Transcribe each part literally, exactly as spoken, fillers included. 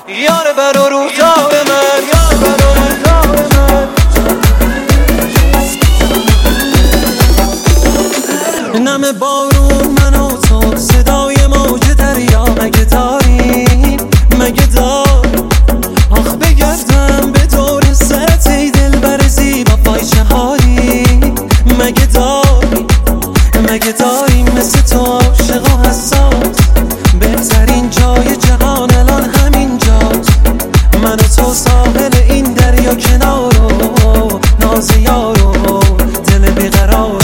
یار بر و روزار من، یار بر و روزار من. نم بارون من و تو، صدای موج دریا مگه داریم، مگه داریم. آخ بگردم به دور سرت ای دلبر زیبا، پای چه حالی، مگه داریم، مگه داریم مثل تو عاشق و حساس. بهترین جای جهان الان همین جاست، من و تو ساحل این دریا کنارو، ناز یارو دل بیقرارو.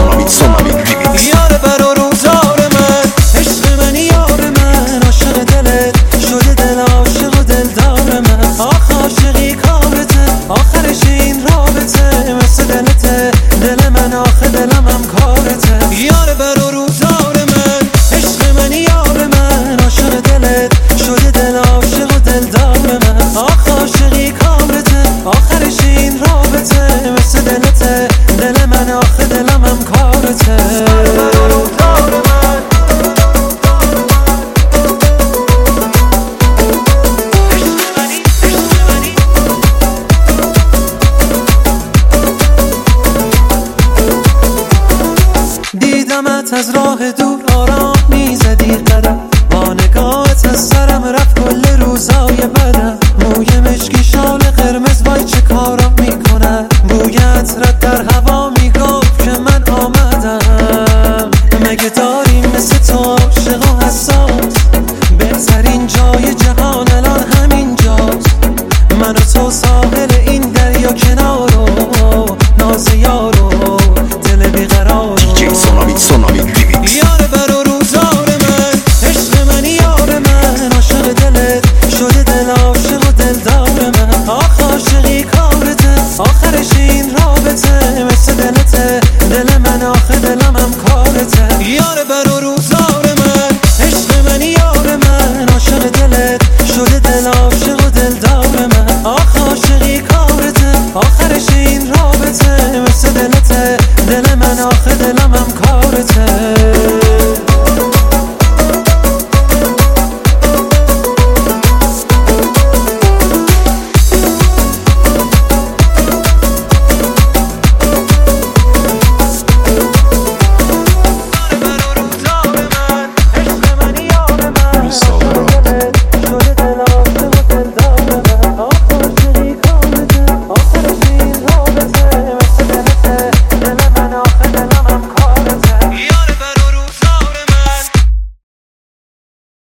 یار بر و روزار من، عشق منی یار من، عاشق دلت شده دل عاشق و دلدار من. آخ عاشقی کارته، آخرش این رابطه مثل دلته، دل من آخه دلم هم کارته. یار بر و روزار من، عشق منی یار من، عاشق دلت شده دل عاشق و دلدار من. آخ عاشقی کارته، آخرش این رابطه مثل دلته، دل من آخه دلم هم کارته. دیدمت از راه دور آرام میزدی قدم، با نگاهت از سرم رفت کل روزای بدم. موی مشکی شال قرمز وای چه کارم میکنه، بوی عطرت در هوا